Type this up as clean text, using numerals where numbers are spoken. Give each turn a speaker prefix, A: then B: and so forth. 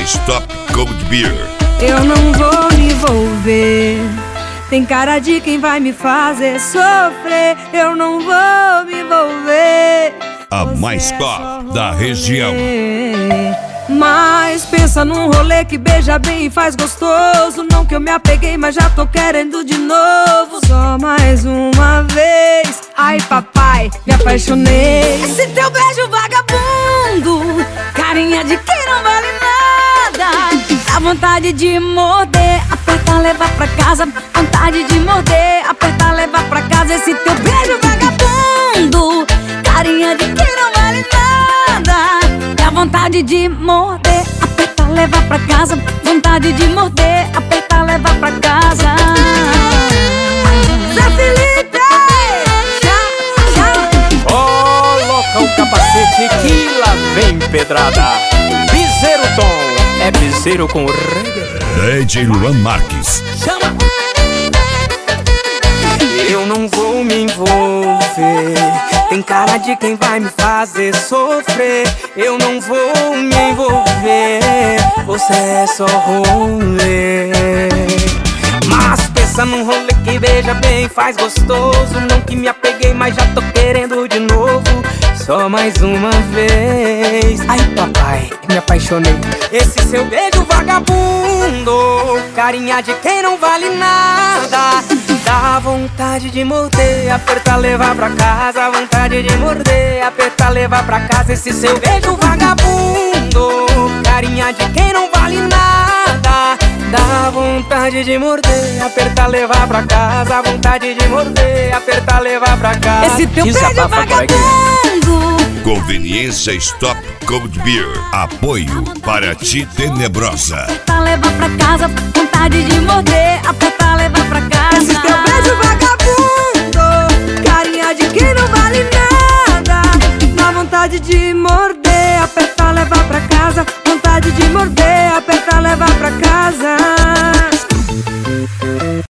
A: Stop Cold Beer.
B: Eu não vou me envolver, tem cara de quem vai me fazer sofrer. Eu não vou me envolver.
A: A mais top da região.
B: Mas pensa num rolê que beija bem e faz gostoso. Não que eu me apeguei, mas já tô querendo de novo. Só mais uma vez. Ai papai, me apaixonei. Esse teu beijo vagabundo, carinha de quem não vale nada. Dá vontade de morder, apertar, levar pra casa. Vontade de morder, apertar, levar pra casa. Esse teu beijo vagabundo, carinha de quem não vale nada. Dá vontade de morder, apertar, levar pra casa. Vontade de morder, apertar, levar pra casa. Zé Felipe!
C: Coloca o capacete que lá vem pedrada. Piseiro Tom, é piseiro com reggae.
A: DJ Luan Marques.
C: Chama! Eu não vou me envolver, tem cara de quem vai me fazer sofrer. Eu não vou me envolver, você é só rolê. Mas pensa num rolê que beija bem, faz gostoso. Não que me apeguei, mas já tô querendo de novo. Só mais uma vez. Ai papai, me apaixonei. Esse seu beijo vagabundo, carinha de quem não vale nada. Dá vontade de morder, apertar, levar pra casa. Vontade de morder, apertar, levar pra casa. Esse seu beijo vagabundo, carinha de quem não vale nada. Dá vontade de morder, apertar, levar pra casa. Vontade de morder, apertar, levar pra casa.
B: Esse teu beijo vagabundo.
A: Conveniência Stop Cold Beer. Apoio para ti tenebrosa.
B: Apertar, levar pra casa. Vontade de morder, apertar, levar pra casa. Esse teu beijo vagabundo, carinha de quem não vale nada. Dá vontade de morder.